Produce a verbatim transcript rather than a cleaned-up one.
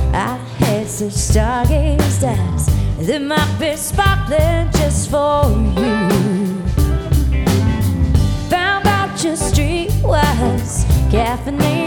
I had such stargazed eyes that might be sparkling just for you. Found out your streetwise caffeinated